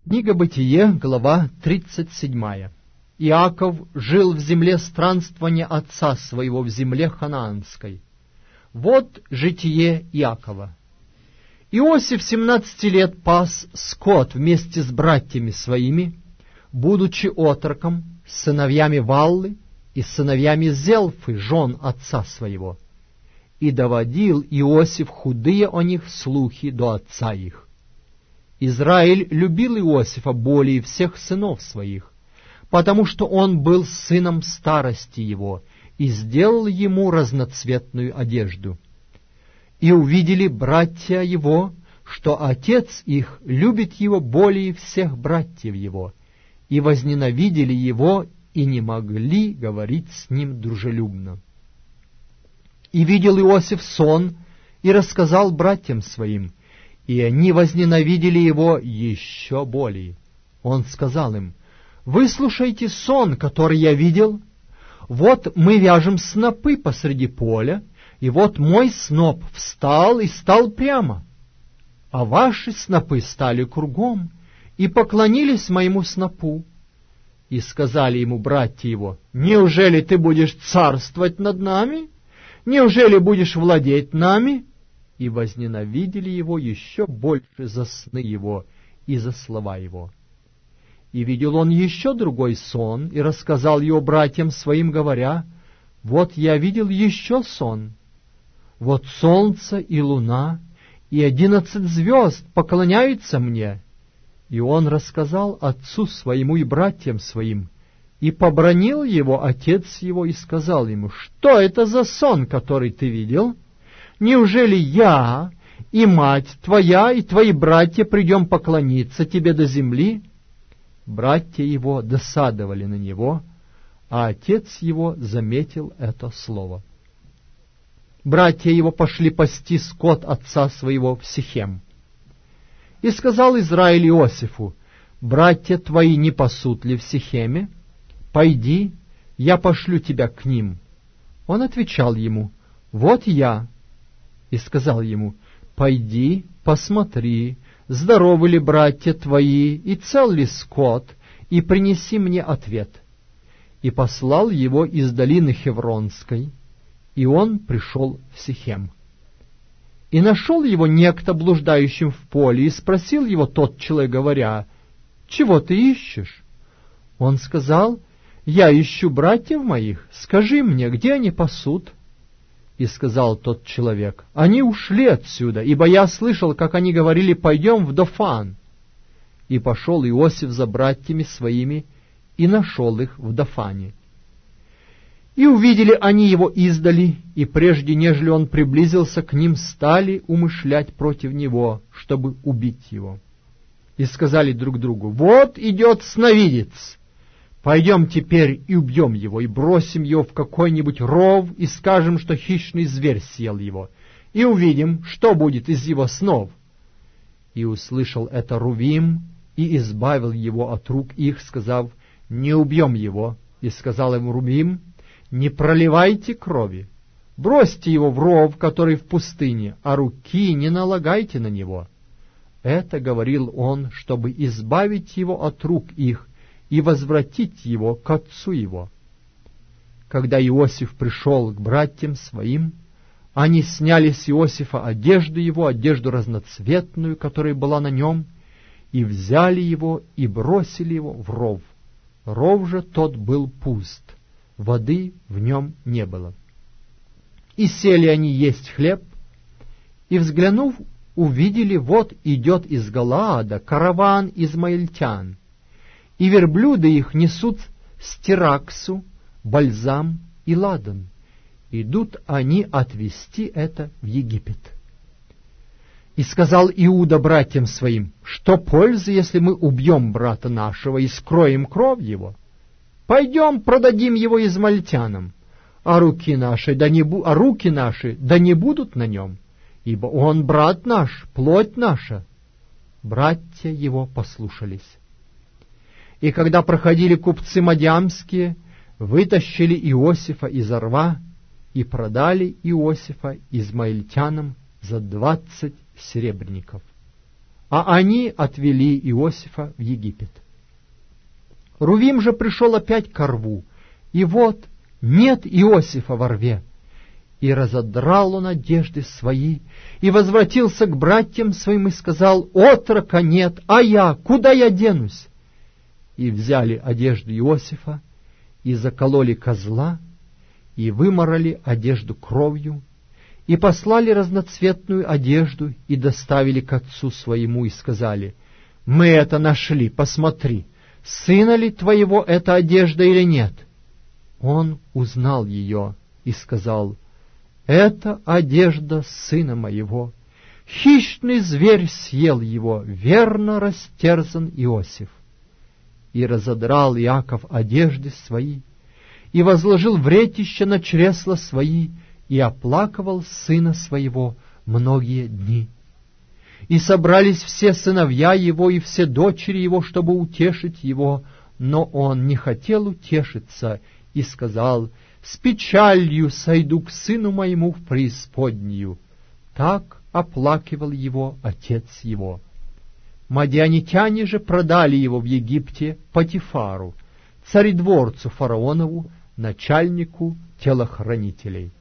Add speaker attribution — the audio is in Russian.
Speaker 1: Книга Бытие, глава 37. Иаков жил в земле странствования отца своего, в земле ханаанской. Вот житие Иакова. Иосиф 17 лет пас скот вместе с братьями своими, будучи отроком, с сыновьями Валлы и сыновьями Зелфы, жен отца своего. И доводил Иосиф худые о них слухи до отца их. Израиль любил Иосифа более всех сынов своих, потому что он был сыном старости его, и сделал ему разноцветную одежду. И увидели братья его, что отец их любит его более всех братьев его, и возненавидели его, и не могли говорить с ним дружелюбно. И видел Иосиф сон, и рассказал братьям своим, и они возненавидели его еще более. Он сказал им: «Выслушайте сон, который я видел. Вот мы вяжем снопы посреди поля, и вот мой сноп встал и стал прямо, а ваши снопы стали кругом и поклонились моему снопу». И сказали ему братья его: «Неужели ты будешь царствовать над нами? Неужели будешь владеть нами?» И возненавидели его еще больше за сны его и за слова его. И видел он еще другой сон, и рассказал его братьям своим, говоря: «Вот я видел еще сон. Вот солнце и луна, и 11 звезд поклоняются мне». И он рассказал отцу своему и братьям своим, и побранил его отец его, и сказал ему: «Что это за сон, который ты видел? Неужели я и мать твоя и твои братья придем поклониться тебе до земли?» Братья его досадовали на него, а отец его заметил это слово. Братья его пошли пасти скот отца своего в Сихем. И сказал Израиль Иосифу: «Братья твои не пасут ли в Сихеме? Пойди, я пошлю тебя к ним». Он отвечал ему: «Вот я». И сказал ему: «Пойди, посмотри, здоровы ли братья твои, и цел ли скот, и принеси мне ответ». И послал его из долины Хевронской, и он пришел в Сихем. И нашел его некто блуждающим в поле, и спросил его тот человек, говоря: «Чего ты ищешь?» Он сказал: «Я ищу братьев моих, скажи мне, где они пасут?» И сказал тот человек: «Они ушли отсюда, ибо я слышал, как они говорили: пойдем в Дофан». И пошел Иосиф за братьями своими, и нашел их в Дофане. И увидели они его издали, и прежде, нежели он приблизился к ним, стали умышлять против него, чтобы убить его. И сказали друг другу: «Вот идет сновидец. Пойдем теперь и убьем его, и бросим его в какой-нибудь ров, и скажем, что хищный зверь съел его, и увидим, что будет из его снов». И услышал это Рувим, и избавил его от рук их, сказав: «Не убьем его». И сказал ему Рувим: «Не проливайте крови, бросьте его в ров, который в пустыне, а руки не налагайте на него». Это говорил он, чтобы избавить его от рук их и возвратить его к отцу его. Когда Иосиф пришел к братьям своим, они сняли с Иосифа одежду его, одежду разноцветную, которая была на нем, и взяли его и бросили его в ров. Ров же тот был пуст, воды в нем не было. И сели они есть хлеб, и, взглянув, увидели: вот идет из Галаада караван измаильтян, и верблюды их несут стираксу, бальзам и ладан. Идут они отвезти это в Египет. И сказал Иуда братьям своим: «Что пользы, если мы убьем брата нашего и скроем кровь его? Пойдем, продадим его измаильтянам, а руки наши да не будут на нем, ибо он брат наш, плоть наша». Братья его послушались. И когда проходили купцы мадьямские, вытащили Иосифа из рва и продали Иосифа измаильтянам за 20 серебряников. а они отвели Иосифа в Египет. Рувим же пришел опять ко рву, и вот нет Иосифа во рве. И разодрал он одежды свои, и возвратился к братьям своим, и сказал: «Отрока нет, а я, куда я денусь?» И взяли одежду Иосифа, и закололи козла, и вымарали одежду кровью, и послали разноцветную одежду, и доставили к отцу своему, и сказали: «Мы это нашли, посмотри, сына ли твоего эта одежда или нет?» Он узнал ее и сказал: «Это одежда сына моего. Хищный зверь съел его, верно растерзан Иосиф». И разодрал Иаков одежды свои, и возложил вретище на чресла свои, и оплакивал сына своего многие дни. И собрались все сыновья его и все дочери его, чтобы утешить его, но он не хотел утешиться, и сказал: «С печалью сойду к сыну моему в преисподнюю». Так оплакивал его отец его. Мадианитяне же продали его в Египте Потифару, царедворцу фараонову, начальнику телохранителей.